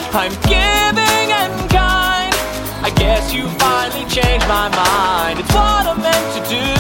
I'm giving and kind. I guess you finally changed my mind. It's what I'm meant to do.